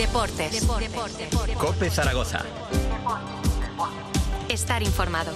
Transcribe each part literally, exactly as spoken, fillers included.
Deportes. Deportes. Deportes. COPE Zaragoza. Estar informado.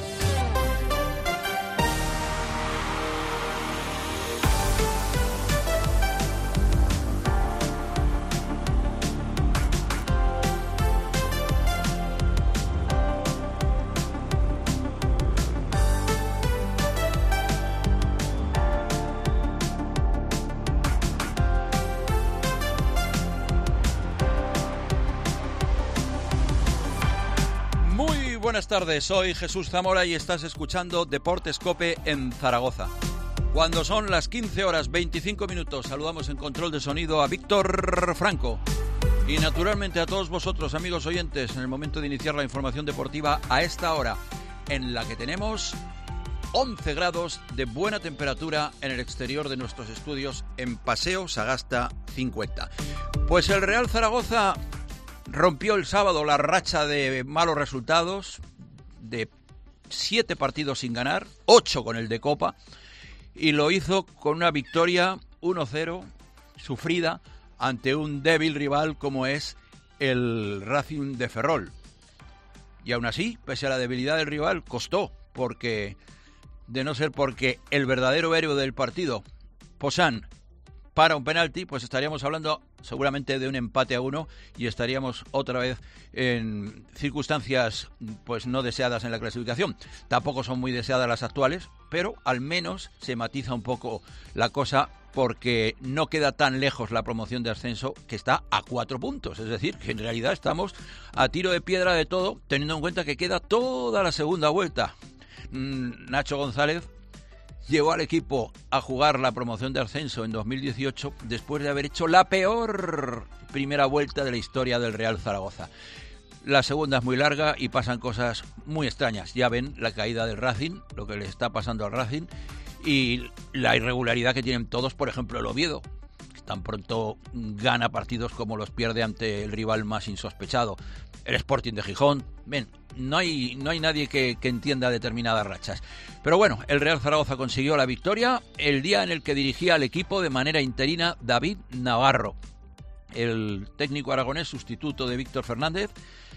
Buenas tardes, soy Jesús Zamora y estás escuchando Deportes COPE en Zaragoza. Cuando son las quince horas veinticinco minutos, saludamos en control de sonido a Víctor Franco. Y naturalmente a todos vosotros, amigos oyentes, en el momento de iniciar la información deportiva a esta hora, en la que tenemos once grados de buena temperatura en el exterior de nuestros estudios en Paseo Sagasta cincuenta. Pues el Real Zaragoza rompió el sábado la racha de malos resultados, de siete partidos sin ganar, ocho con el de Copa, y lo hizo con una victoria uno cero, sufrida, ante un débil rival como es el Racing de Ferrol. Y aún así, pese a la debilidad del rival, costó, porque, de no ser porque el verdadero héroe del partido, Poussin, para un penalti, pues estaríamos hablando seguramente de un empate a uno y estaríamos otra vez en circunstancias pues no deseadas en la clasificación. Tampoco son muy deseadas las actuales, pero al menos se matiza un poco la cosa porque no queda tan lejos la promoción de ascenso, que está a cuatro puntos. Es decir, que en realidad estamos a tiro de piedra de todo, teniendo en cuenta que queda toda la segunda vuelta. Nacho González llevó al equipo a jugar la promoción de ascenso en dos mil dieciocho después de haber hecho la peor primera vuelta de la historia del Real Zaragoza. La segunda es muy larga y pasan cosas muy extrañas. Ya ven la caída del Racing, lo que le está pasando al Racing y la irregularidad que tienen todos, por ejemplo el Oviedo, que tan pronto gana partidos como los pierde ante el rival más insospechado. El Sporting de Gijón, ven, no hay, no hay nadie que, que entienda determinadas rachas. Pero bueno, el Real Zaragoza consiguió la victoria el día en el que dirigía al equipo de manera interina David Navarro, el técnico aragonés sustituto de Víctor Fernández,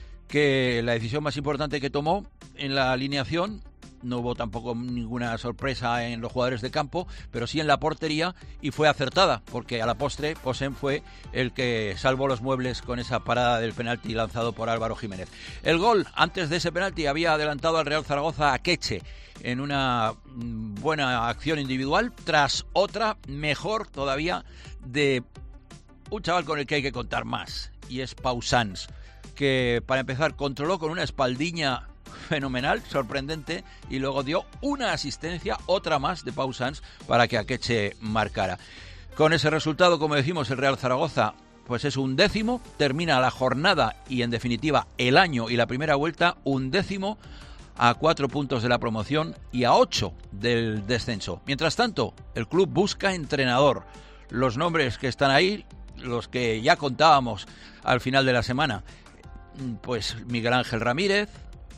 que la decisión más importante que tomó en la alineación, no hubo tampoco ninguna sorpresa en los jugadores de campo, pero sí en la portería, y fue acertada, porque a la postre Poussin fue el que salvó los muebles con esa parada del penalti lanzado por Álvaro Jiménez. El gol, antes de ese penalti, había adelantado al Real Zaragoza a Queche en una buena acción individual, tras otra mejor todavía de un chaval con el que hay que contar más, y es Poussin, que para empezar controló con una espaldiña fenomenal, sorprendente, y luego dio una asistencia, otra más de Poussin, para que Akeche marcara. Con ese resultado, como decimos, el Real Zaragoza pues es un décimo, termina la jornada y en definitiva el año y la primera vuelta un décimo, a cuatro puntos de la promoción y a ocho del descenso. Mientras tanto, el club busca entrenador. Los nombres que están ahí, los que ya contábamos al final de la semana, pues Miguel Ángel Ramírez,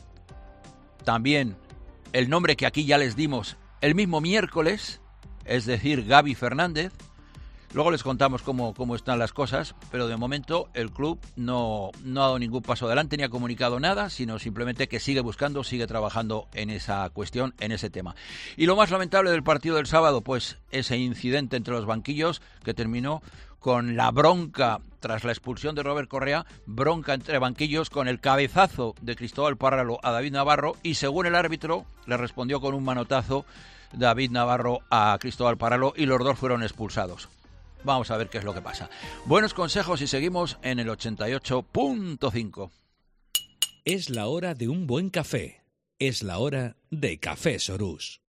también el nombre que aquí ya les dimos el mismo miércoles, es decir, Gaby Fernández. Luego les contamos cómo, cómo están las cosas, pero de momento el club no, no ha dado ningún paso adelante ni ha comunicado nada, sino simplemente que sigue buscando, sigue trabajando en esa cuestión, en ese tema. Y lo más lamentable del partido del sábado, pues ese incidente entre los banquillos que terminó con la bronca tras la expulsión de Robert Correa, bronca entre banquillos con el cabezazo de Cristóbal Parralo a David Navarro, y según el árbitro le respondió con un manotazo David Navarro a Cristóbal Parralo y los dos fueron expulsados. Vamos a ver qué es lo que pasa. Buenos consejos y seguimos en el ochenta y ocho punto cinco. Es la hora de un buen café. Es la hora de Café Sorús.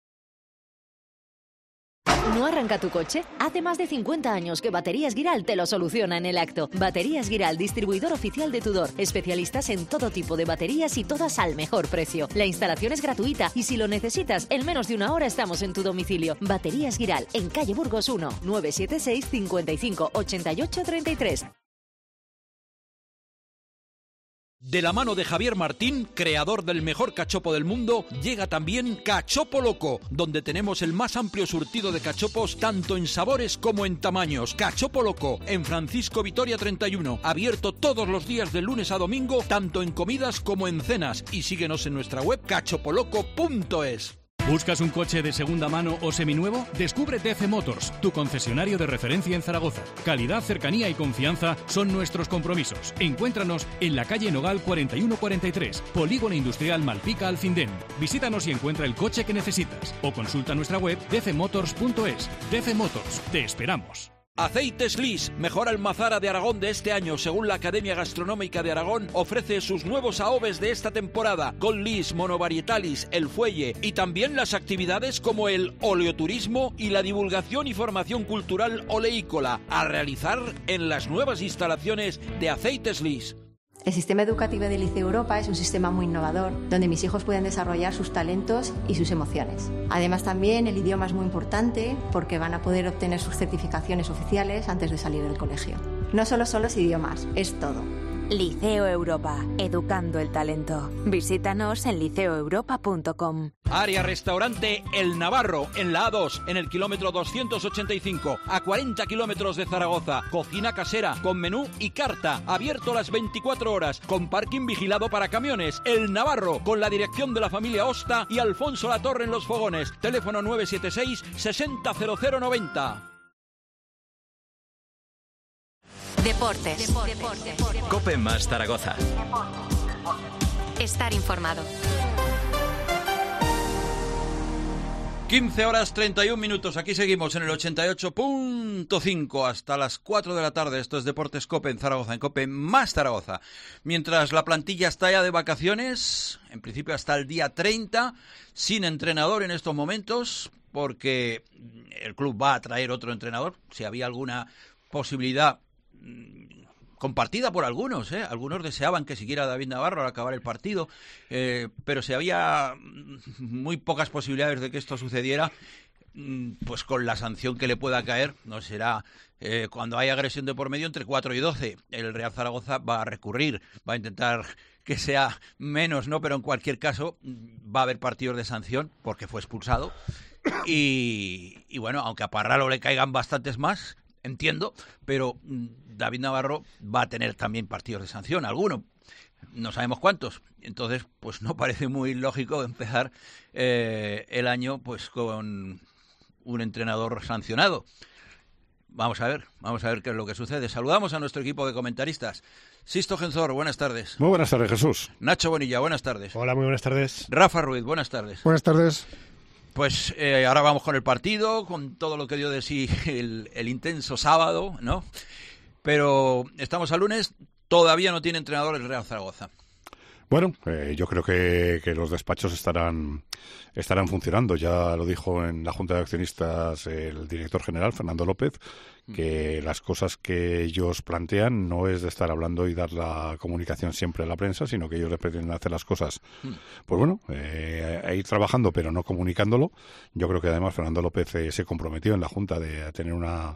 ¿No arranca tu coche? Hace más de cincuenta años que Baterías Guiral te lo soluciona en el acto. Baterías Guiral, distribuidor oficial de Tudor. Especialistas en todo tipo de baterías y todas al mejor precio. La instalación es gratuita y si lo necesitas, en menos de una hora estamos en tu domicilio. Baterías Guiral, en calle Burgos uno, nueve siete seis, cincuenta y cinco, ochenta y ocho, treinta y tres. De la mano de Javier Martín, creador del mejor cachopo del mundo, llega también Cachopo Loco, donde tenemos el más amplio surtido de cachopos tanto en sabores como en tamaños. Cachopo Loco, en Francisco Vitoria treinta y uno, abierto todos los días de lunes a domingo, tanto en comidas como en cenas. Y síguenos en nuestra web cachopoloco punto es. ¿Buscas un coche de segunda mano o seminuevo? Descubre D C Motors, tu concesionario de referencia en Zaragoza. Calidad, cercanía y confianza son nuestros compromisos. Encuéntranos en la calle Nogal cuarenta y uno cuarenta y tres, Polígono Industrial Malpica Alfindén. Visítanos y encuentra el coche que necesitas. O consulta nuestra web d c motors punto es. D C Motors, te esperamos. Aceites Lis, mejor almazara de Aragón de este año, según la Academia Gastronómica de Aragón, ofrece sus nuevos aoves de esta temporada, con Lis, Monovarietalis, El Fuelle, y también las actividades como el oleoturismo y la divulgación y formación cultural oleícola, a realizar en las nuevas instalaciones de Aceites Lis. El sistema educativo del Liceo Europa es un sistema muy innovador, donde mis hijos pueden desarrollar sus talentos y sus emociones. Además, también el idioma es muy importante porque van a poder obtener sus certificaciones oficiales antes de salir del colegio. No solo son los idiomas, es todo. Liceo Europa, educando el talento. Visítanos en liceo europa punto com. Área Restaurante El Navarro, en la A dos, en el kilómetro doscientos ochenta y cinco, a cuarenta kilómetros de Zaragoza. Cocina casera, con menú y carta, abierto las veinticuatro horas, con parking vigilado para camiones. El Navarro, con la dirección de la familia Osta y Alfonso Latorre en los fogones. Teléfono nueve siete seis, sesenta cero cero noventa. Deportes. Deportes. COPE más Zaragoza. Estar informado. quince horas treinta y un minutos, aquí seguimos en el ochenta y ocho punto cinco hasta las cuatro de la tarde. Esto es Deportes COPE en Zaragoza, en COPE más Zaragoza. Mientras la plantilla está ya de vacaciones, en principio hasta el día treinta, sin entrenador en estos momentos, porque el club va a traer otro entrenador, si había alguna posibilidad compartida por algunos, ¿eh? Algunos deseaban que siguiera David Navarro al acabar el partido, eh, pero si había muy pocas posibilidades de que esto sucediera, pues con la sanción que le pueda caer, no será eh, cuando hay agresión de por medio entre cuatro y doce. El Real Zaragoza va a recurrir, va a intentar que sea menos, ¿no? Pero en cualquier caso va a haber partidos de sanción porque fue expulsado y, y bueno, aunque a Parralo le caigan bastantes más, entiendo, pero David Navarro va a tener también partidos de sanción, alguno, no sabemos cuántos. Entonces, pues no parece muy lógico empezar eh, el año pues con un entrenador sancionado. Vamos a ver, vamos a ver qué es lo que sucede. Saludamos a nuestro equipo de comentaristas. Sisto Genzor, buenas tardes. Muy buenas tardes, Jesús. Nacho Bonilla, buenas tardes. Hola, muy buenas tardes. Rafa Ruiz, buenas tardes. Buenas tardes. Pues eh, ahora vamos con el partido, con todo lo que dio de sí el, el intenso sábado, ¿no? Pero estamos al lunes, todavía no tiene entrenador el Real Zaragoza. Bueno, eh, yo creo que, que los despachos estarán estarán funcionando. Ya lo dijo en la Junta de Accionistas el director general, Fernando López, que las cosas que ellos plantean no es de estar hablando y dar la comunicación siempre a la prensa, sino que ellos pretenden hacer las cosas, pues bueno, eh, a ir trabajando, pero no comunicándolo. Yo creo que además Fernando López eh, se comprometió en la Junta de tener una...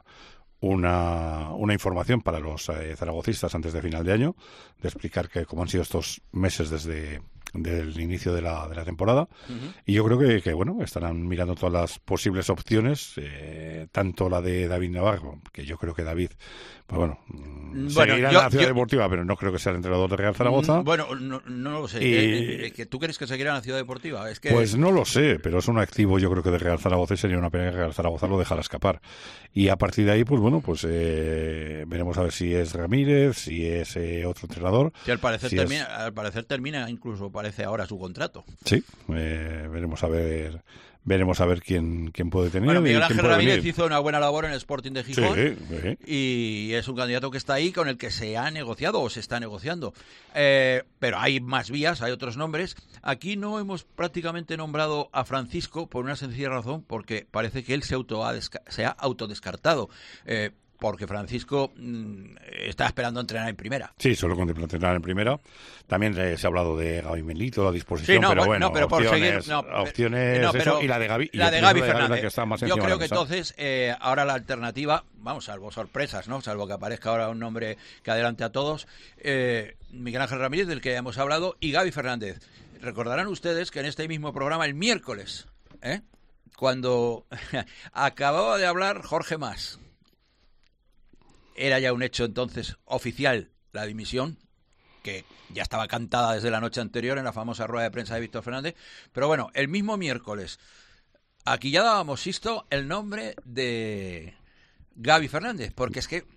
Una, una información para los eh, zaragocistas antes de final de año, de explicar que cómo han sido estos meses desde, desde el inicio de la, de la temporada. Uh-huh. Y yo creo que, que, bueno, estarán mirando todas las posibles opciones, eh, tanto la de David Navarro, que yo creo que David, pues bueno, bueno seguirá yo, en la ciudad yo, deportiva, pero no creo que sea el entrenador de Real Zaragoza. Bueno, no, no lo sé. Y, eh, eh, ¿Tú crees que seguirá en la ciudad deportiva? Es que... Pues no lo sé, pero es un activo, yo creo que de Real Zaragoza, y sería una pena que Real Zaragoza lo dejara escapar. Y a partir de ahí, pues bueno, pues eh, veremos a ver si es Ramírez, si es eh, otro entrenador. Sí, al parecer, si termina, es... al parecer termina, incluso parece ahora su contrato. Sí, eh, veremos a ver... Veremos a ver quién, quién puede tener. Bueno, Miguel Ángel Ramírez venir. hizo una buena labor en el Sporting de Gijón. Sí, sí. Y es un candidato que está ahí, con el que se ha negociado o se está negociando. Eh, pero hay más vías, hay otros nombres. Aquí no hemos prácticamente nombrado a Francisco por una sencilla razón, porque parece que él se, auto ha, desca- se ha autodescartado. Eh, porque Francisco mmm, está esperando entrenar en primera. Sí, solo contempla entrenar en primera. También eh, se ha hablado de Gaby Melito a disposición, sí, no, pero bueno, no, pero opciones, por seguir, no, opciones no, pero, eso, y la de Gaby, la de Gaby Fernández. Que está más yo creo que mesa. entonces eh, ahora la alternativa, vamos, salvo sorpresas, ¿no? Salvo que aparezca ahora un nombre que adelante a todos, eh, Miguel Ángel Ramírez, del que ya hemos hablado, y Gaby Fernández. Recordarán ustedes que en este mismo programa el miércoles, ¿eh? cuando acababa de hablar Jorge Mas, era ya un hecho entonces oficial la dimisión, que ya estaba cantada desde la noche anterior en la famosa rueda de prensa de Víctor Fernández, pero bueno, el mismo miércoles, aquí ya dábamos visto el nombre de Gaby Fernández, porque es que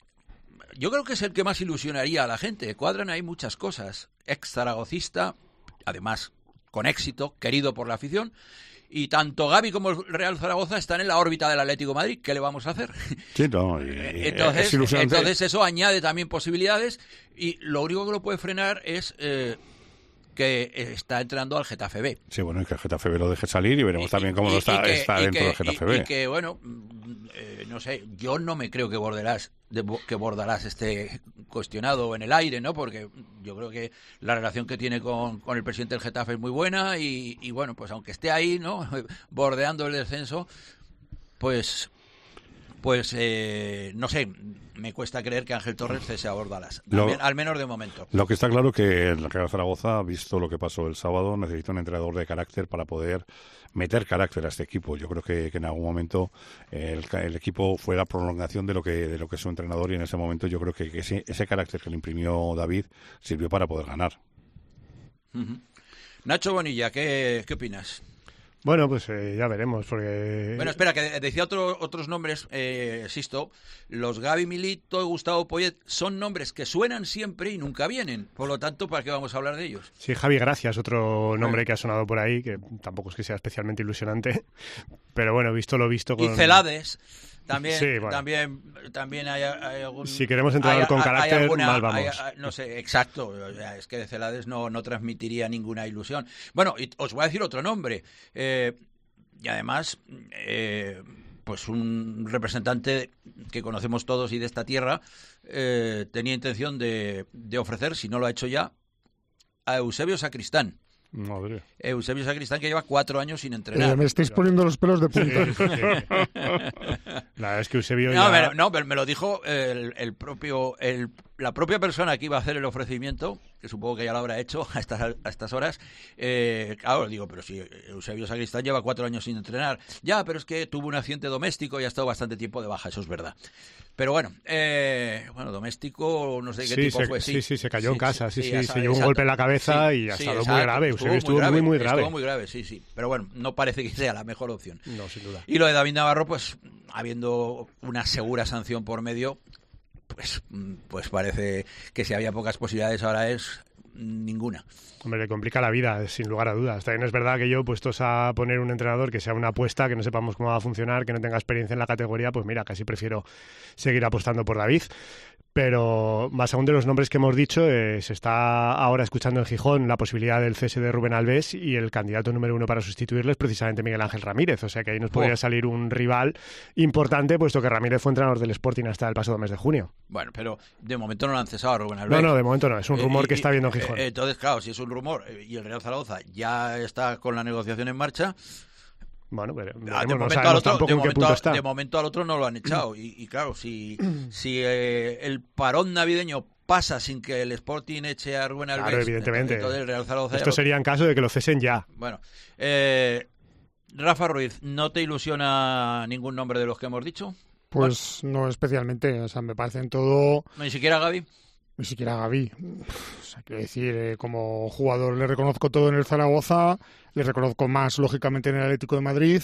yo creo que es el que más ilusionaría a la gente. Cuadran ahí muchas cosas. Ex zaragocista, además con éxito, querido por la afición, y tanto Gaby como el Real Zaragoza están en la órbita del Atlético de Madrid. ¿Qué le vamos a hacer? Sí, no, y, entonces, es entonces eso añade también posibilidades, y lo único que lo puede frenar es eh, que está entrenando al Getafe B. Sí, bueno, y que el Getafe B lo deje salir y veremos y, también cómo y, lo está, que, está dentro que, del Getafe B. Y, y que, bueno, eh, no sé, yo no me creo que Bordalás, de, que Bordalás esté cuestionado en el aire, ¿no? Porque yo creo que la relación que tiene con, con el presidente del Getafe es muy buena y, y, bueno, pues aunque esté ahí, ¿no? Bordeando el descenso, pues... Pues, eh, no sé, me cuesta creer que Ángel Torres cese a Bordalás, lo, al menos de momento. Lo que está claro que el Real Zaragoza, visto lo que pasó el sábado, necesita un entrenador de carácter para poder meter carácter a este equipo. Yo creo que, que en algún momento el, el equipo fue la prolongación de lo que de lo que es su entrenador, y en ese momento yo creo que, que ese, ese carácter que le imprimió David sirvió para poder ganar. Uh-huh. Nacho Bonilla, ¿qué, qué opinas? Bueno, pues eh, ya veremos, porque... Bueno, espera, que decía otro, otros nombres, eh, Sisto, los Gaby Milito y Gustavo Poyet son nombres que suenan siempre y nunca vienen, por lo tanto, ¿para qué vamos a hablar de ellos? Sí, Javi Gracias, otro nombre que ha sonado por ahí, que tampoco es que sea especialmente ilusionante, pero bueno, visto lo visto con... Y Celades... También, sí, bueno. también, también hay, hay algún... Si queremos entrar con carácter, alguna, mal vamos. Hay, no sé, exacto. Es que de Celades no, no transmitiría ninguna ilusión. Bueno, y os voy a decir otro nombre. Eh, y además, eh, pues un representante que conocemos todos y de esta tierra eh, tenía intención de, de ofrecer, si no lo ha hecho ya, a Eusebio Sacristán. Madre. Eusebio Sacristán, que lleva cuatro años sin entrenar. Eh, me estáis poniendo los pelos de punta. Sí, sí. La verdad es que Eusebio no, ya... me, no, pero me lo dijo el, el propio el, la propia persona que iba a hacer el ofrecimiento, que supongo que ya lo habrá hecho a estas, a estas horas. Eh, claro, digo, pero si Eusebio Sacristán lleva cuatro años sin entrenar. Ya, pero es que tuvo un accidente doméstico y ha estado bastante tiempo de baja, eso es verdad. Pero bueno, eh, bueno, doméstico, no sé qué sí, tipo se, fue. Sí, sí, sí, se cayó sí, en casa, sí, sí, sí, sí se llevó un golpe en la cabeza sí, y ha sí, estado exacto, muy grave. Eusebio estuvo, estuvo muy, muy grave. Estuvo muy grave, sí, sí. Pero bueno, no parece que sea la mejor opción. No, sin duda. Y lo de David Navarro, pues, habiendo una segura sanción por medio, pues, pues parece que si había pocas posibilidades, ahora es ninguna. Hombre, le complica la vida, sin lugar a dudas. También es verdad que yo, puestos a poner un entrenador que sea una apuesta, que no sepamos cómo va a funcionar, que no tenga experiencia en la categoría, pues mira, casi prefiero seguir apostando por David. Pero más aún de los nombres que hemos dicho, eh, se está ahora escuchando en Gijón la posibilidad del cese de Rubén Alves, y el candidato número uno para sustituirle es precisamente Miguel Ángel Ramírez. O sea que ahí nos podría oh. salir un rival importante, puesto que Ramírez fue entrenador del Sporting hasta el pasado mes de junio. Bueno, pero de momento no lo han cesado a Rubén Alves. No, no, de momento no. Es un rumor eh, y, que está viendo en Gijón. Eh, entonces, claro, si es un rumor y el Real Zaragoza ya está con la negociación en marcha... Bueno, pero ah, de, momento no al otro, de, momento a, de momento al otro no lo han echado. Y, y claro, si, si eh, el parón navideño pasa sin que el Sporting eche a Rubén Alves... Claro, evidentemente. Entonces el Real Zaragoza Esto sería en caso de que lo cesen ya. Bueno, eh, Rafa Ruiz, ¿no te ilusiona ningún nombre de los que hemos dicho? Pues bueno, no especialmente. O sea, me parecen todo... ¿No, ni siquiera Gaby? Ni siquiera Gaby. O sea, quiero decir, eh, como jugador le reconozco todo en el Zaragoza, le reconozco más, lógicamente, en el Atlético de Madrid,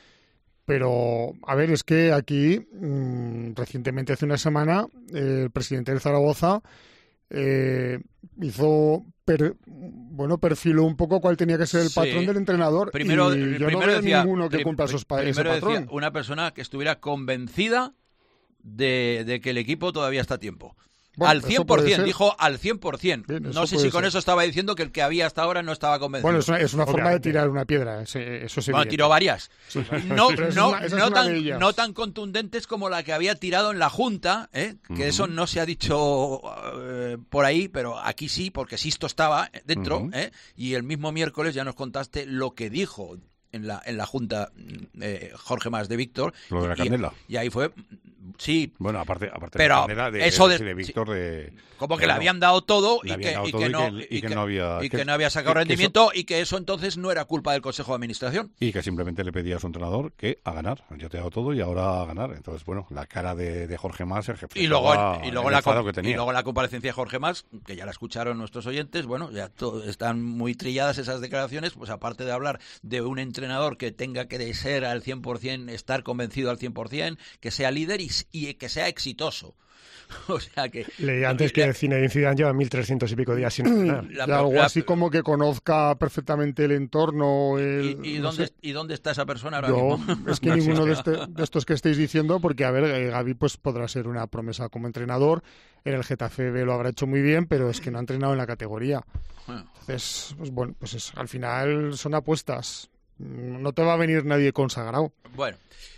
pero, a ver, es que aquí, mmm, recientemente, hace una semana, eh, el presidente del Zaragoza eh, hizo, per, bueno, perfiló un poco cuál tenía que ser el sí. patrón del entrenador, primero, y yo primero no veo decía, ninguno que cumpla esos pa- ese patrón. Decía una persona que estuviera convencida de, de que el equipo todavía está a tiempo. Bueno, al cien por ciento, dijo al cien por ciento. Bien, no sé si con ser. eso estaba diciendo que el que había hasta ahora no estaba convencido. Bueno, es una, es una forma de tirar una piedra, eso sí. Bueno, tiró varias. Sí. No, no, una, no, tan, no tan contundentes como la que había tirado en la Junta, ¿eh? que uh-huh. eso no se ha dicho uh, por ahí, pero aquí sí, porque Sisto estaba dentro, uh-huh. ¿eh? y el mismo miércoles ya nos contaste lo que dijo en la en la Junta eh, Jorge Mas de Víctor. Lo de la Candela. Y, y ahí fue... Sí, bueno, aparte, aparte pero de, la Candela, de, eso de, de, de Víctor de... Como que le habían dado todo y que, y que no y que no había... Y que no había sacado que, rendimiento que eso, y que eso entonces no era culpa del Consejo de Administración. Y que simplemente le pedía a su entrenador que a ganar. Yo te he dado todo y ahora a ganar. Entonces, bueno, la cara de, de Jorge Mas, el jefe... Y luego, y, luego la, que tenía. y luego la comparecencia de Jorge Mas, que ya la escucharon nuestros oyentes, bueno, ya to, están muy trilladas esas declaraciones, pues aparte de hablar de un entrenador que tenga que ser al cien por ciento, estar convencido al cien por ciento, que sea líder y, y que sea exitoso. O sea que... Leí antes que Zinedine Zidane lleva mil trescientos y pico días sin entrenar. La, la, algo la, así como que conozca perfectamente el entorno. El, ¿Y, y, no dónde, sé. ¿Y dónde está esa persona ahora Yo, mismo? Es que no ninguno de, este, de estos que estáis diciendo, porque a ver, Gavi pues podrá ser una promesa como entrenador, en el Getafe B lo habrá hecho muy bien, pero es que no ha entrenado en la categoría. Entonces, pues bueno, pues es, al final son apuestas. No te va a venir nadie consagrado. Bueno,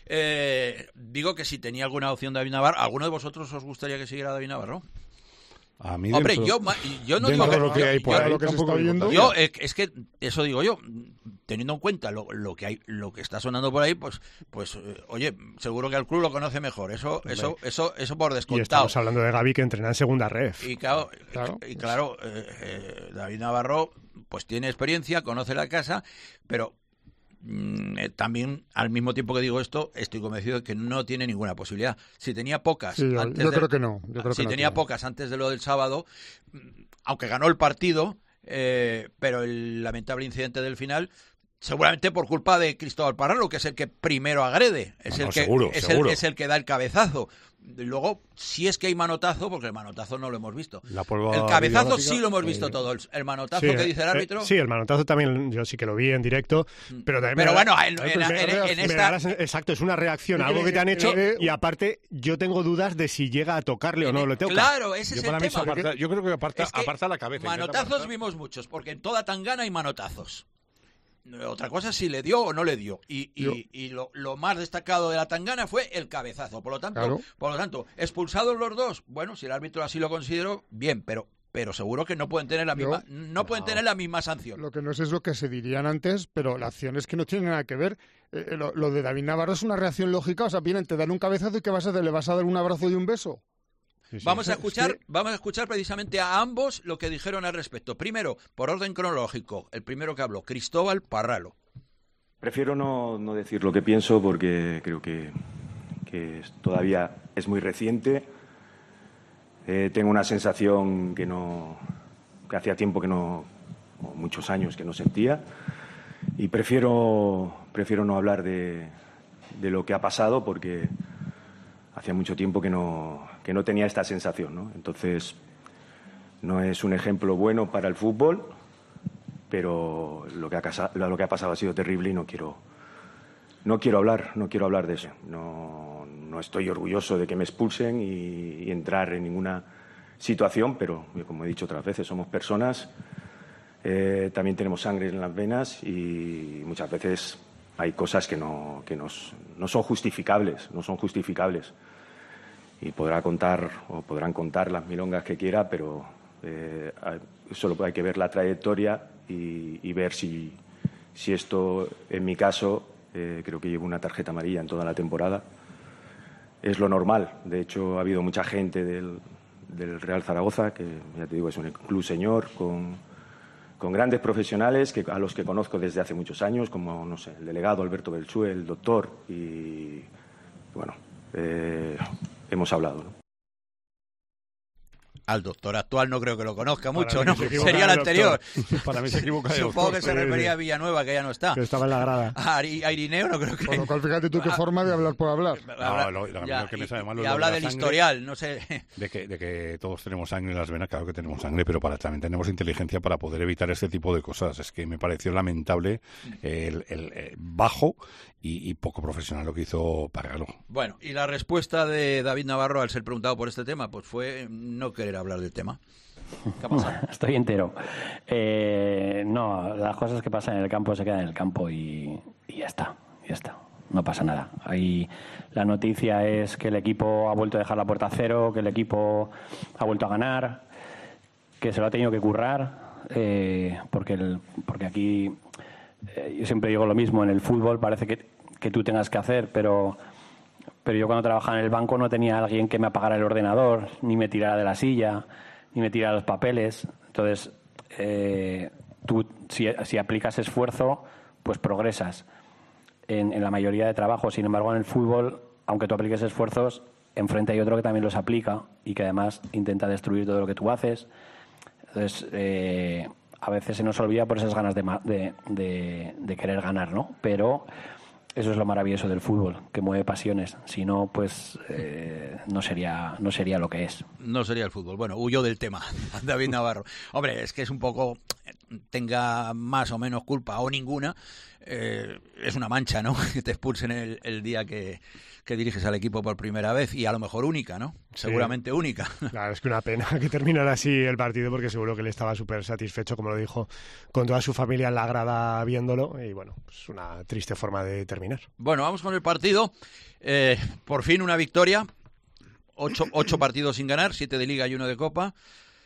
eh, digo que si tenía alguna opción David Navarro, ¿alguno de vosotros os gustaría que siguiera David Navarro? A mí Hombre, dentro, yo, yo no digo que, lo que hay por ahí, yo, lo que se está viendo. Yo, es que eso digo yo, teniendo en cuenta lo, lo que hay, lo que está sonando por ahí, pues, pues, eh, oye, seguro que el club lo conoce mejor. Eso, eso, eso, eso por descontado. Y estamos hablando de Gavi que entrena en segunda ref. Y claro, claro, y, y claro eh, eh, David Navarro, pues tiene experiencia, conoce la casa, pero Eh, también, al mismo tiempo que digo esto, estoy convencido de que no tiene ninguna posibilidad. Si tenía pocas, sí, antes yo de, creo que no. Yo creo si que tenía no pocas antes de lo del sábado, aunque ganó el partido, eh, pero el lamentable incidente del final, seguramente por culpa de Cristóbal Parralo, que es el que primero agrede, es, no, el, que, seguro, es, seguro. El, es el que da el cabezazo. Y luego, si es que hay manotazo, porque el manotazo no lo hemos visto. El cabezazo sí lo hemos visto eh, todo. El, el manotazo sí, que dice el árbitro. Eh, sí, el manotazo también yo sí que lo vi en directo. Pero, también pero me bueno, da, en, me, en, me, en, en esta... das, exacto, es una reacción a algo que te han hecho y aparte yo tengo dudas de si llega a tocarle o no. Lo tengo claro, ese yo es el tema. Aparta, yo creo que aparta, es que aparta la cabeza. Manotazos vimos muchos, porque en toda Tangana hay manotazos. Otra cosa es si le dio o no le dio. Y, y, y lo, lo más destacado de la Tangana fue el cabezazo. Por lo tanto, claro. por lo tanto, expulsados los dos, bueno, si el árbitro así lo consideró, bien, pero pero seguro que no pueden tener la misma Yo, no pueden no. tener la misma sanción. Lo que no sé es lo que se dirían antes, pero la acción es que no tiene nada que ver. Eh, lo, lo de David Navarro es una reacción lógica, o sea, vienen, te dan un cabezazo y ¿qué vas a hacer? ¿Le vas a dar un abrazo y un beso? Sí, sí. Vamos a escuchar, es que... vamos a escuchar precisamente a ambos lo que dijeron al respecto. Primero, por orden cronológico, el primero que habló, Cristóbal Parralo. Prefiero no, no decir lo que pienso porque creo que, que todavía es muy reciente. Eh, tengo una sensación que no, que hacía tiempo que no, o muchos años que no sentía, y prefiero, prefiero no hablar de, de lo que ha pasado porque hacía mucho tiempo que no, que no tenía esta sensación, ¿no? Entonces, no es un ejemplo bueno para el fútbol, pero lo que ha, lo que ha pasado ha sido terrible y no quiero, no quiero hablar, no quiero hablar de eso. No, no estoy orgulloso de que me expulsen y, y entrar en ninguna situación, pero como he dicho otras veces, somos personas, eh, también tenemos sangre en las venas y muchas veces hay cosas que no, que nos, no son justificables, no son justificables. Y podrá contar o podrán contar las milongas que quiera, pero eh, solo hay que ver la trayectoria y, y ver si, si esto, en mi caso, eh, creo que llevo una tarjeta amarilla en toda la temporada. Es lo normal. De hecho, ha habido mucha gente del, del Real Zaragoza, que ya te digo, es un club señor, con, con grandes profesionales que, a los que conozco desde hace muchos años, como, no sé, el delegado Alberto Belchue, el doctor, y bueno, eh, hemos hablado, ¿no? Al doctor actual no creo que lo conozca mucho, Para ¿no? mí se equivoca Sería el el anterior. Para mí se equivoca el Supongo doctor. que se refería a Villanueva, que ya no está. Que estaba en la grada. A, Ari- a Irineo no creo que... Con lo cual, fíjate tú qué forma de hablar por hablar. Habla- No, lo- lo- ya, lo que me y- sabe mal y es lo de habla la del sangre. historial, no sé. De que, de que todos tenemos sangre en las venas, claro que tenemos sangre, pero para, también tenemos inteligencia para poder evitar este tipo de cosas. Es que me pareció lamentable el, el- el bajo y, y poco profesional lo que hizo Parralo. Bueno, y la respuesta de David Navarro al ser preguntado por este tema, pues fue no querer hablar del tema. ¿Qué ha pasado? Estoy entero. Eh, no, las cosas que pasan en el campo se quedan en el campo y, y ya está, ya está. No pasa nada. Ahí la noticia es que el equipo ha vuelto a dejar la puerta a cero, que el equipo ha vuelto a ganar, que se lo ha tenido que currar, eh, porque, el, porque aquí eh, yo siempre digo lo mismo, en el fútbol parece que, que tú tengas que hacer, pero, pero yo cuando trabajaba en el banco no tenía alguien que me apagara el ordenador, ni me tirara de la silla, ni me tirara los papeles. Entonces, eh, tú si, si aplicas esfuerzo, pues progresas. En, en la mayoría de trabajos. Sin embargo, en el fútbol, aunque tú apliques esfuerzos, enfrente hay otro que también los aplica y que además intenta destruir todo lo que tú haces. Entonces, eh, a veces se nos olvida por esas ganas de, ma- de, de, de querer ganar, ¿no? Pero eso es lo maravilloso del fútbol, que mueve pasiones. Si no, pues eh, no sería, no sería lo que es. No sería el fútbol. Bueno, huyó del tema, David Navarro. Hombre, es que es un poco, tenga más o menos culpa o ninguna, eh, es una mancha, ¿no? Que te expulsen el, el día que, que diriges al equipo por primera vez y a lo mejor única, ¿no? Sí. Seguramente única. Claro, es que una pena que terminara así el partido porque seguro que él estaba súper satisfecho, como lo dijo, con toda su familia en la grada viéndolo y bueno, pues una triste forma de terminar. Bueno, vamos con el partido. Eh, por fin una victoria. Ocho, ocho partidos sin ganar, siete de Liga y uno de Copa.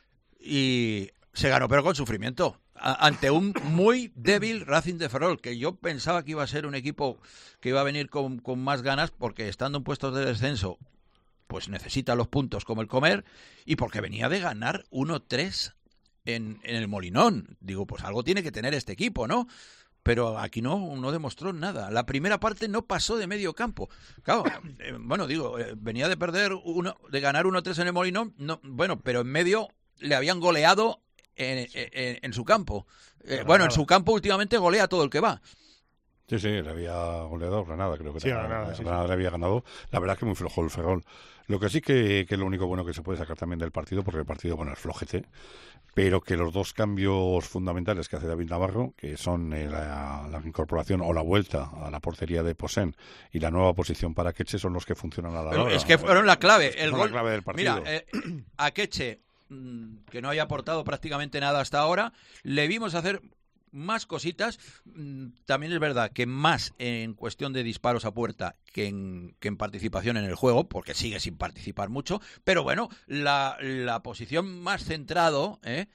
Y se ganó, pero con sufrimiento. A, ante un muy débil Racing de Ferrol, que yo pensaba que iba a ser un equipo que iba a venir con, con más ganas, porque estando en puestos de descenso, pues necesita los puntos como el comer, y porque venía de ganar uno tres en, en el Molinón. Digo, pues algo tiene que tener este equipo, ¿no? Pero aquí no, no demostró nada. La primera parte no pasó de medio campo. Claro, eh, bueno, digo, eh, venía de perder uno, de ganar uno tres en el Molinón, no, bueno, pero en medio le habían goleado en, en, en su campo. Eh, bueno, en su campo últimamente golea todo el que va. Sí, sí, le había goleado Granada, creo que Sí, era, Granada, sí, Granada sí. le había ganado. La verdad es que muy flojo el Ferrol. Lo que sí que, que lo único bueno que se puede sacar también del partido, porque el partido, bueno, es flojete, pero que los dos cambios fundamentales que hace David Navarro, que son eh, la, la incorporación o la vuelta a la portería de Posén y la nueva posición para Queche, son los que funcionan a la Pero hora. es que fueron la clave. Es que El son gol, la clave del partido. Mira, eh, a Queche, mm, que no haya aportado prácticamente nada hasta ahora, le vimos hacer más cositas. Mm, También es verdad que más en cuestión de disparos a puerta que en, que en participación en el juego, porque sigue sin participar mucho, pero bueno, la, la posición más centrado, ¿eh?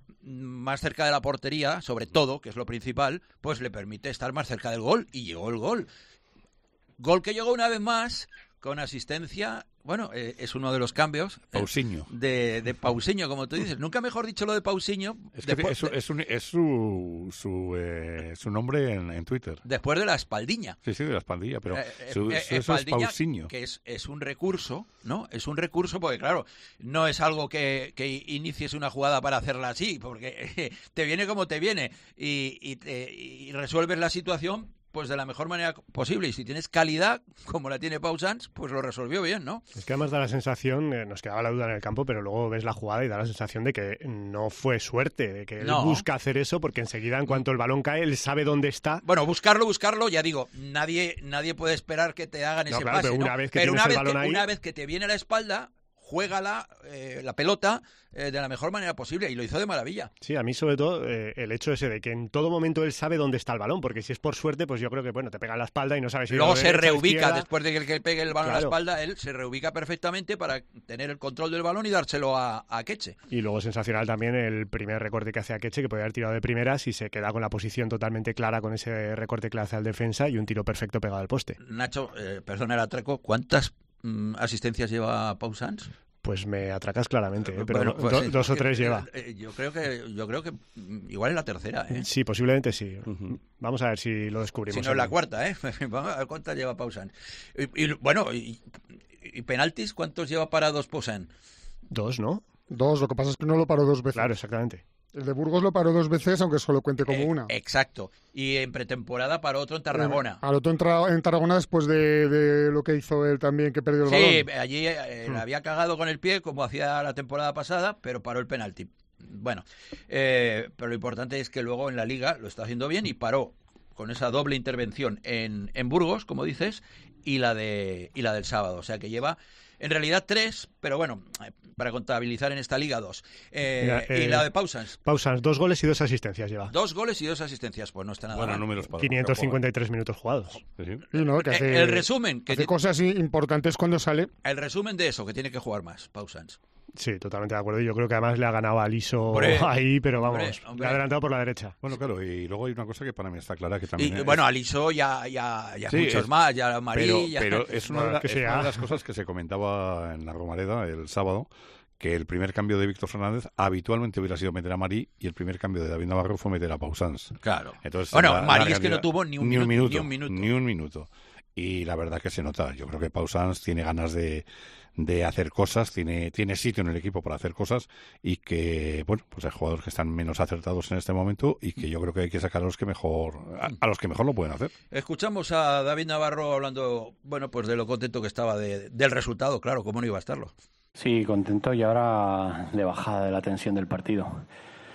más cerca de la portería, sobre todo, que es lo principal, pues le permite estar más cerca del gol, y llegó el gol. Gol que llegó una vez más con asistencia. Bueno, eh, es uno de los cambios. eh, Pausinho. De, de Pausinho, como tú dices. Nunca mejor dicho lo de Pausinho. Es, que después, es, es, un- es su, su, eh, su nombre en, en Twitter. después de la espaldiña. Sí, sí, de la espaldilla, pero Eh, eh, su- eh, su- eso es espaldiña, Pausinho. que es, es un recurso, ¿no? Es un recurso porque, claro, no es algo que, que inicies una jugada para hacerla así, porque te viene como te viene y, y, te- y resuelves la situación pues de la mejor manera posible. Y si tienes calidad, como la tiene Pau Sanz, pues lo resolvió bien, ¿no? Es que además da la sensación, eh, nos quedaba la duda en el campo, pero luego ves la jugada y da la sensación de que no fue suerte, de que él No. busca hacer eso porque enseguida, en cuanto el balón cae, él sabe dónde está. Bueno, buscarlo, buscarlo, ya digo, nadie nadie puede esperar que te hagan No, ese claro, pase, pero ¿no? una vez que Pero tienes una el vez balón que, ahí- una vez que te viene a la espalda, juégala eh, la pelota eh, de la mejor manera posible, y lo hizo de maravilla. Sí, a mí sobre todo eh, el hecho ese de que en todo momento él sabe dónde está el balón, porque si es por suerte, pues yo creo que bueno, te pega en la espalda y no sabes si Luego ir a la se derecha, a la reubica, izquierda. después de que el que pegue el balón a la Claro. espalda, él se reubica perfectamente para tener el control del balón y dárselo a, a Queche. Y luego sensacional también el primer recorte que hace a Queche, que podía haber tirado de primeras y se queda con la posición totalmente clara con ese recorte que le hace al defensa y un tiro perfecto pegado al poste. Nacho, eh, perdona el atraco, ¿cuántas mm, asistencias lleva Pau Sanz? Pues me atracas claramente, ¿eh? pero Bueno, pues do- sí, dos o porque, tres lleva. eh, yo creo que yo creo que mm, igual es la tercera, ¿eh? Sí, posiblemente sí. Vamos a ver si lo descubrimos. Si no es la cuarta, ¿eh? Vamos a ver cuántas lleva Pau Sanz. Y, y, bueno, y, y penaltis, ¿cuántos lleva parados Pau Sanz? Dos, ¿no? Dos, lo que pasa es que no lo paró dos veces. Claro, exactamente. El de Burgos lo paró dos veces, aunque solo cuente como Eh, una. Exacto. Y en pretemporada paró otro en Tarragona. Eh, al otro en, Tra- en Tarragona después de, de lo que hizo él también, que perdió el Sí, balón. allí eh, Hmm. la había cagado con el pie, como hacía la temporada pasada, pero paró el penalti. Bueno, eh, pero lo importante es que luego en la Liga lo está haciendo bien y paró con esa doble intervención en, en Burgos, como dices, y la de y la del sábado. O sea que lleva en realidad tres, pero bueno, para contabilizar en esta liga dos. Eh, Mira, eh, y la de Pausans. Pausans, dos goles y dos asistencias lleva. Dos goles y dos asistencias, pues no está nada Bueno, mal. números para quinientos cincuenta y tres minutos jugados. Sí, sí. Sí, ¿no? Que Eh, hace, el resumen, que hace ti- cosas importantes cuando sale. El resumen de eso, que tiene que jugar más, Pausans. Sí, totalmente de acuerdo. Yo creo que además le ha ganado a Liso Hombre, ahí, pero vamos, hombre, hombre. le ha adelantado por la derecha. Bueno, claro, y luego hay una cosa que para mí está clara, que Y también es- bueno, Aliso ya, ya, ya Sí, muchos es- más, ya Marí, pero, ya... pero es, una, de Bueno, la- que es sea. una de las cosas que se comentaba en la Romareda el sábado, que el primer cambio de Víctor Fernández habitualmente hubiera sido meter a Marí y el primer cambio de David Navarro fue meter a Pausans. Claro. Entonces, Bueno, la- la Marí es que realidad- no tuvo ni un, ni un minuto, minuto, ni un minuto. ni un minuto. Y la verdad que se nota. Yo creo que Pausans tiene ganas de, de hacer cosas, tiene, tiene sitio en el equipo para hacer cosas y que, bueno, pues hay jugadores que están menos acertados en este momento y que yo creo que hay que sacar a los que mejor, a, a los que mejor lo pueden hacer. Escuchamos a David Navarro hablando, bueno, pues de lo contento que estaba de, del resultado, claro, cómo no iba a estarlo. Sí, contento y ahora de bajada de la tensión del partido.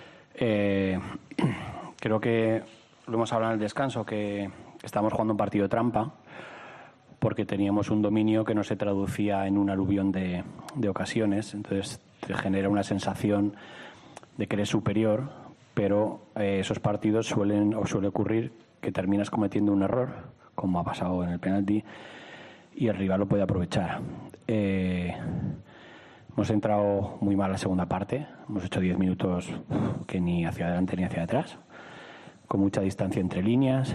Eh, creo que lo hemos hablado en el descanso, que estamos jugando un partido trampa porque teníamos un dominio que no se traducía en un aluvión de, de ocasiones. Entonces te genera una sensación de que eres superior, pero eh, esos partidos suelen o suele ocurrir que terminas cometiendo un error, como ha pasado en el penalti, y el rival lo puede aprovechar. Eh, hemos entrado muy mal la segunda parte, hemos hecho diez minutos que ni hacia adelante ni hacia atrás, con mucha distancia entre líneas,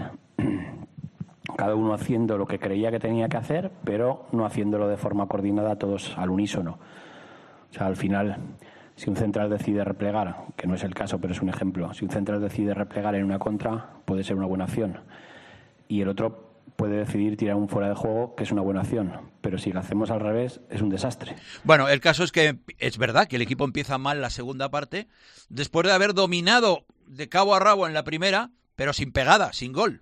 cada uno haciendo lo que creía que tenía que hacer, pero no haciéndolo de forma coordinada todos al unísono. O sea, al final, si un central decide replegar, que no es el caso, pero es un ejemplo, si un central decide replegar en una contra, puede ser una buena acción. Y el otro puede decidir tirar un fuera de juego, que es una buena acción. Pero si lo hacemos al revés, es un desastre. Bueno, el caso es que es verdad que el equipo empieza mal la segunda parte, después de haber dominado de cabo a rabo en la primera, pero sin pegada, sin gol.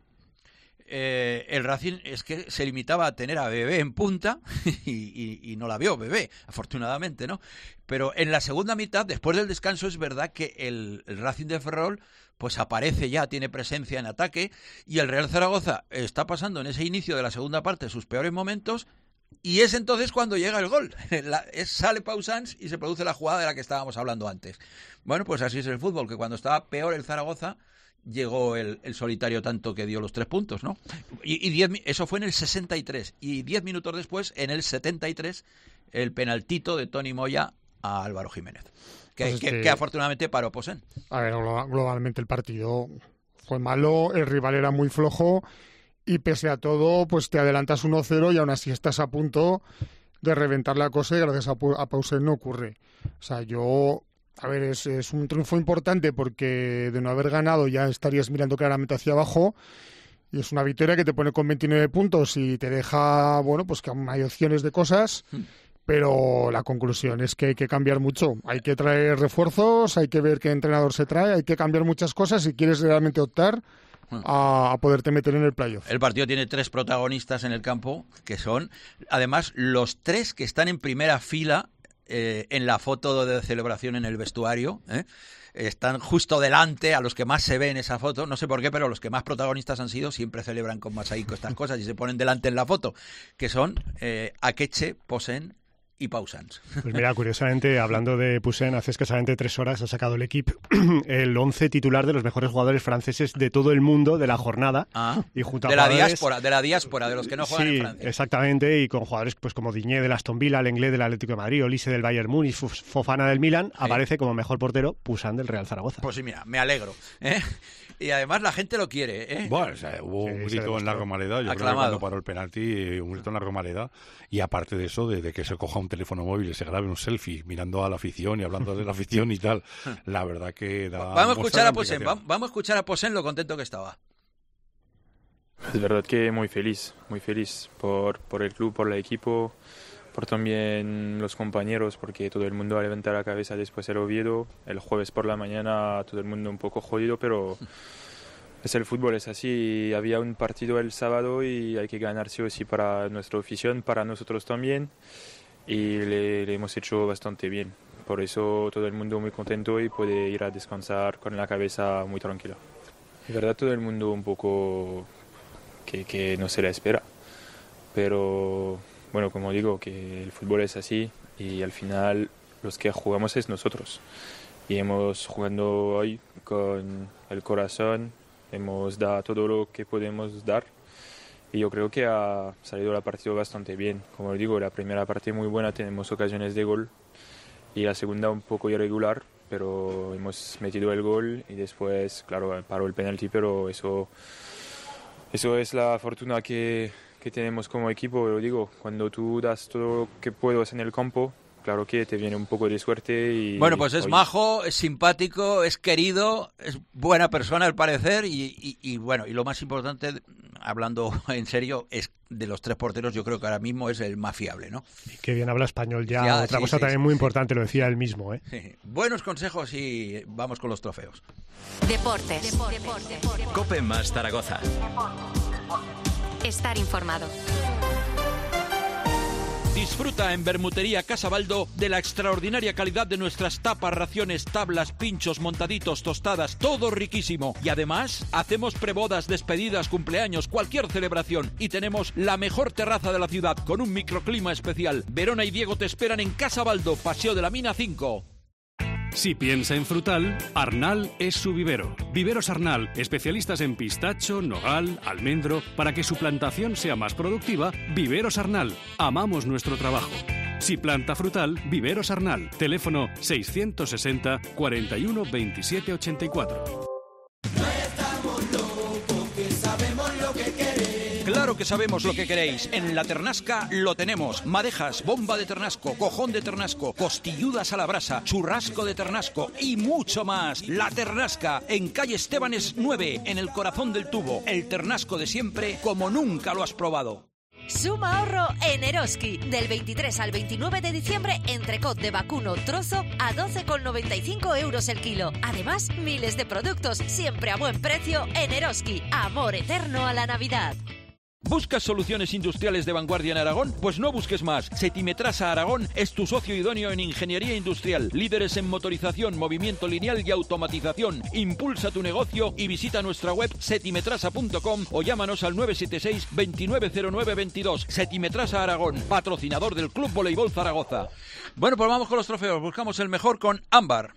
Eh, el Racing es que se limitaba a tener a Bebé en punta y, y, y no la vio Bebé, afortunadamente, ¿no? Pero en la segunda mitad, después del descanso, es verdad que el, el Racing de Ferrol pues aparece ya, tiene presencia en ataque, y el Real Zaragoza está pasando en ese inicio de la segunda parte sus peores momentos, y es entonces cuando llega el gol. La, es, sale Pausans y se produce la jugada de la que estábamos hablando antes. Bueno, pues así es el fútbol, que cuando estaba peor el Zaragoza, llegó el, el solitario tanto que dio los tres puntos, ¿no? Y, y diez, eso fue en el sesenta y tres, y diez minutos después, en el setenta y tres, el penaltito de Toni Moya a Álvaro Jiménez, que, Pues es que, que- que afortunadamente paró Posen. A ver, glo- globalmente el partido fue malo, el rival era muy flojo y pese a todo, pues te adelantas uno cero y aún así estás a punto de reventar la cosa y gracias a, Pu- a Pausel no ocurre. O sea, yo... A ver, es, es un triunfo importante porque de no haber ganado ya estarías mirando claramente hacia abajo y es una victoria que te pone con veintinueve puntos y te deja, bueno, pues que aún hay opciones de cosas, pero la conclusión es que hay que cambiar mucho. Hay que traer refuerzos, hay que ver qué entrenador se trae, hay que cambiar muchas cosas si quieres realmente optar a, a poderte meter en el playoff. El partido tiene tres protagonistas en el campo, que son, además, los tres que están en primera fila eh, en la foto de celebración en el vestuario, ¿eh? Están justo delante a los que más se ve en esa foto, no sé por qué, pero los que más protagonistas han sido siempre celebran con más ahínco estas cosas y se ponen delante en la foto, que son eh, Akeche, Posen y Pausans. Pues mira, curiosamente, hablando de Poussin, hace escasamente tres horas ha sacado el equipo el once titular de los mejores jugadores franceses de todo el mundo de la jornada. Ah, y junto a de la jugadores- diáspora, de la diáspora, de los que no juegan sí, en Francia. exactamente, y con jugadores pues como Digne del Aston Villa, Lenglet del Atlético de Madrid, Olise del Bayern Múnich, Fuf- Fofana del Milan, aparece como mejor portero Poussin del Real Zaragoza. Pues sí, mira, me alegro, ¿eh? Y además la gente lo quiere, ¿eh? Bueno, o sea, hubo Sí, un se grito en la demostró. Romareda, yo creo que Aclamado. cuando paró el penalti, un grito en la Romareda, y aparte de eso, de, de que se coja un teléfono móvil y se grabe un selfie mirando a la afición y hablando de la afición y tal, la verdad que da... Vamos a muestra escuchar de a Posen, implicación. vamos a escuchar a Posen lo contento que estaba. Es verdad que muy feliz, muy feliz por, por el club, por el equipo, por también los compañeros, porque todo el mundo va a levantar la cabeza después del Oviedo. El jueves por la mañana todo el mundo un poco jodido, pero es el fútbol, es así. Había un partido el sábado y hay que ganar sí o sí para nuestra afición, para nosotros también, y le, le hemos hecho bastante bien. Por eso todo el mundo muy contento y puede ir a descansar con la cabeza muy tranquila. De verdad todo el mundo un poco que, que no se la espera, pero bueno, como digo, que el fútbol es así y al final los que jugamos es nosotros. Y hemos jugado hoy con el corazón, hemos dado todo lo que podemos dar y yo creo que ha salido el partido bastante bien. Como digo, la primera parte muy buena, tenemos ocasiones de gol y la segunda un poco irregular, pero hemos metido el gol y después, claro, paró el penalti, pero eso, eso es la fortuna que, que tenemos como equipo. Lo digo, cuando tú das todo lo que puedes en el campo, claro que te viene un poco de suerte. Y bueno, pues es hoy... majo, es simpático, es querido, es buena persona al parecer y, y, y bueno, y lo más importante, hablando en serio, es de los tres porteros, yo creo que ahora mismo es el más fiable, ¿no? Y qué bien habla español ya, ya otra sí, cosa sí, también sí, muy sí. importante, lo decía él mismo, ¿eh? Sí. Buenos consejos y vamos con los trofeos. Deportes. Deportes. COPE más Zaragoza. Estar informado. Disfruta en Bermutería Casabaldo de la extraordinaria calidad de nuestras tapas, raciones, tablas, pinchos, montaditos, tostadas, todo riquísimo. Y además, hacemos prebodas, despedidas, cumpleaños, cualquier celebración. Y tenemos la mejor terraza de la ciudad con un microclima especial. Verona y Diego te esperan en Casabaldo, Paseo de la Mina cinco. Si piensa en frutal, Arnal es su vivero. Viveros Arnal, especialistas en pistacho, nogal, almendro. Para que su plantación sea más productiva, Viveros Arnal. Amamos nuestro trabajo. Si planta frutal, Viveros Arnal. Teléfono seiscientos sesenta, cuarenta y uno, veintisiete, ochenta y cuatro. Claro que sabemos lo que queréis. En La Ternasca lo tenemos. Madejas, bomba de ternasco, cojón de ternasco, costilludas a la brasa, churrasco de ternasco y mucho más. La Ternasca, en calle Estebanes nueve, en el corazón del tubo. El ternasco de siempre, como nunca lo has probado. Suma ahorro en Eroski. Del veintitrés al veintinueve de diciembre, entrecot de vacuno trozo a doce con noventa y cinco euros el kilo. Además, miles de productos siempre a buen precio en Eroski. Amor eterno a la Navidad. ¿Buscas soluciones industriales de vanguardia en Aragón? Pues no busques más. Setimetrasa Aragón es tu socio idóneo en ingeniería industrial. Líderes en motorización, movimiento lineal y automatización. Impulsa tu negocio y visita nuestra web setimetrasa punto com o llámanos al nueve siete seis, veintinueve cero nueve veintidós. Setimetrasa Aragón, patrocinador del Club Voleibol Zaragoza. Bueno, pues vamos con los trofeos. Buscamos el mejor con Ámbar.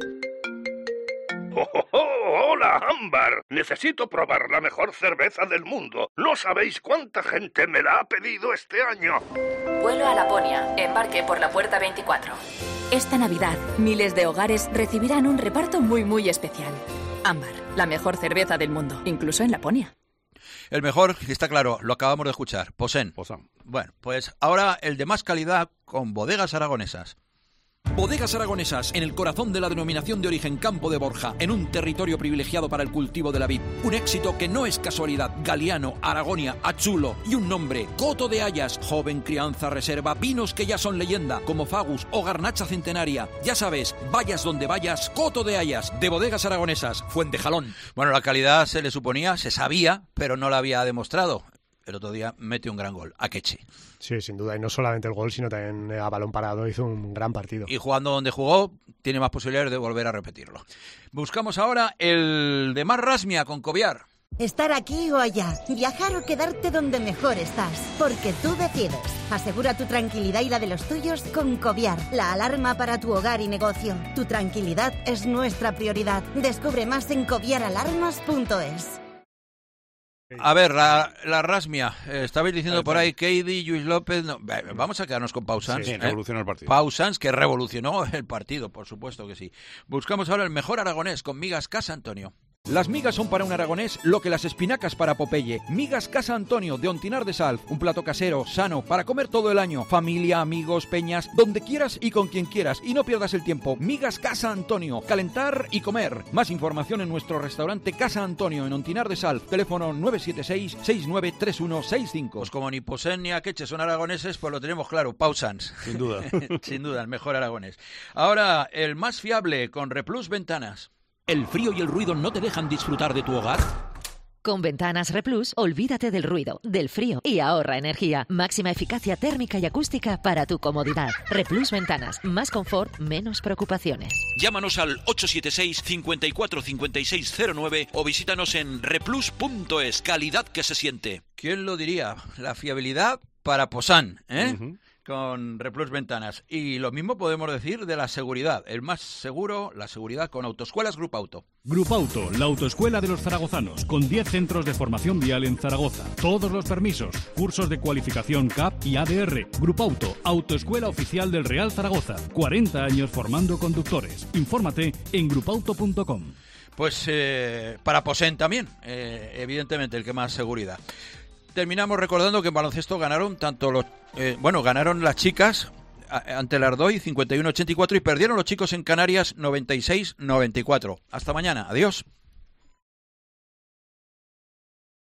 ¡Oh, oh, oh! ¡Hola, Ámbar! Necesito probar la mejor cerveza del mundo. No sabéis cuánta gente me la ha pedido este año. Vuelo a Laponia. Embarque por la puerta veinticuatro. Esta Navidad, miles de hogares recibirán un reparto muy, muy especial. Ámbar, la mejor cerveza del mundo, incluso en Laponia. El mejor, está claro, lo acabamos de escuchar, Posén. Bueno, pues ahora el de más calidad con Bodegas Aragonesas. Bodegas Aragonesas, en el corazón de la denominación de origen Campo de Borja, en un territorio privilegiado para el cultivo de la vid. Un éxito que no es casualidad. Galiano, Aragonia, Achulo y un nombre, Coto de Hayas, joven crianza reserva, vinos que ya son leyenda, como Fagus o Garnacha Centenaria. Ya sabes, vayas donde vayas, Coto de Hayas, de Bodegas Aragonesas, Fuentejalón. Bueno, la calidad se le suponía, se sabía, pero no la había demostrado. El otro día mete un gran gol, Akechi. Sí, sin duda, y no solamente el gol, sino también a balón parado hizo un gran partido. Y jugando donde jugó, tiene más posibilidades de volver a repetirlo. Buscamos ahora el de Mar Rasmia con Coviar. Estar aquí o allá, viajar o quedarte donde mejor estás, porque tú decides. Asegura tu tranquilidad y la de los tuyos con Coviar, la alarma para tu hogar y negocio. Tu tranquilidad es nuestra prioridad. Descubre más en coviar alarmas punto es. A ver, la, la Rasmia, eh, estabais diciendo por ahí, Keidi, Luis López, no, vamos a quedarnos con Pau Sanz. Sí, ¿eh? revolucionó el partido. Pau Sanz, que revolucionó el partido, por supuesto que sí. Buscamos ahora el mejor aragonés con Migas Casa Antonio. Las migas son para un aragonés lo que las espinacas para Popeye. Migas Casa Antonio de Ontinar de Sal. Un plato casero, sano, para comer todo el año. Familia, amigos, peñas, donde quieras y con quien quieras. Y no pierdas el tiempo. Migas Casa Antonio. Calentar y comer. Más información en nuestro restaurante Casa Antonio en Ontinar de Sal. Teléfono nueve siete seis, seis nueve tres uno seis cinco. Pues como ni Posen ni Akeche son aragoneses, pues lo tenemos claro. Pau Sanz. Sin duda. Sin duda, el mejor aragonés. Ahora, el más fiable con Replus Ventanas. ¿El frío y el ruido no te dejan disfrutar de tu hogar? Con Ventanas Replus, olvídate del ruido, del frío y ahorra energía. Máxima eficacia térmica y acústica para tu comodidad. Replus Ventanas, más confort, menos preocupaciones. Llámanos al ocho siete seis, cinco cuatro cinco seis cero nueve o visítanos en replus punto es. Calidad que se siente. ¿Quién lo diría? La fiabilidad para Posan, ¿eh? Uh-huh. Con Replus Ventanas. Y lo mismo podemos decir de la seguridad. El más seguro, la seguridad con Autoescuelas Grupo Auto. Grupo Auto, la autoescuela de los zaragozanos, con diez centros de formación vial en Zaragoza. Todos los permisos, cursos de cualificación C A P y A D R. Grupo Auto, autoescuela oficial del Real Zaragoza. cuarenta años formando conductores. Infórmate en grupo auto punto com. Pues eh, para Posen también, eh, evidentemente, el que más seguridad. Terminamos recordando que en baloncesto ganaron tanto los eh, bueno, ganaron las chicas a, ante el Ardoy cincuenta y uno a ochenta y cuatro y perdieron los chicos en Canarias noventa y seis a noventa y cuatro. Hasta mañana. Adiós.